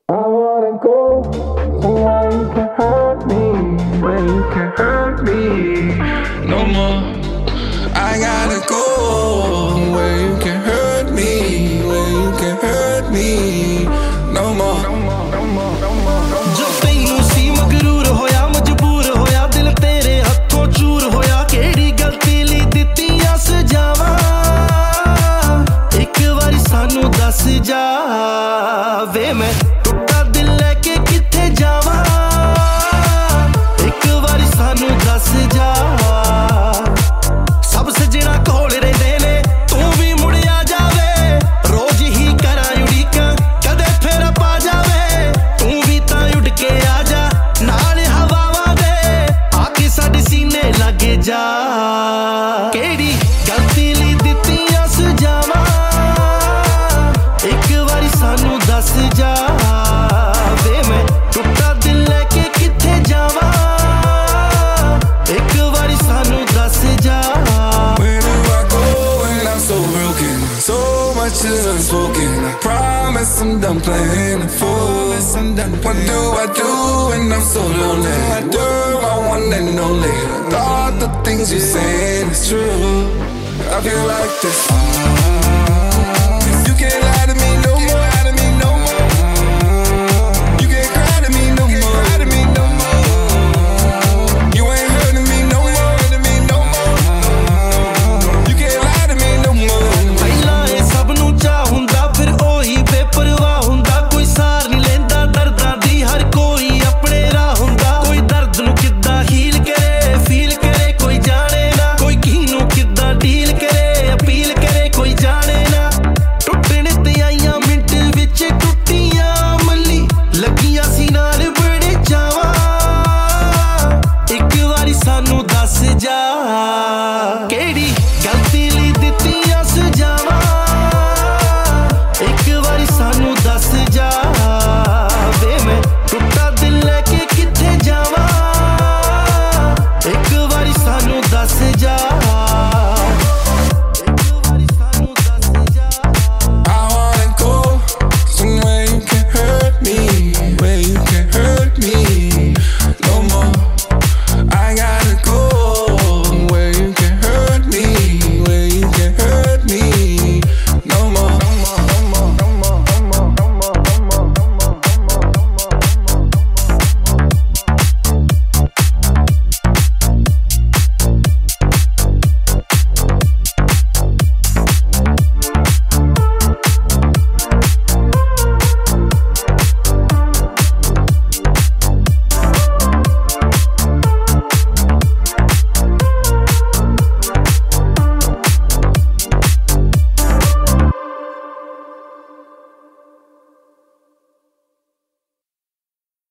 I wanna go somewhere you can hurt me, where you can hurt me no more. I gotta go where you can hurt me, where you can hurt me no more. जो तैनू सी मगरूर होया मजबूर होया दिल तेरे हथों चूर होया केड़ी गलती ली दित्तियां सजावां एक वारी सानू दस जा वे मैं टुटा दिल लेके किथे जावां एक वारी सानू दस जा सब सजना कोल रहिंदे ने तू भी मुड़ आ जावे रोज ही करा उड़ीकां कदे फेरा पा जावे तू भी तां उड़ के आ जा नाल हवावां दे आके साडे सीने लग जा केड़ी गलती ली दित्तियां सजावां एक वारी सानू दस जा वे मैं टुटा दिल लेके किथे जावां एक वारी सानू दस जा Where do I go when I'm so broken? So much is unspoken. I promise I'm done playing the fool. What do I do when I'm so lonely? You're my one and only. Thought the things you're saying is true. I feel like this.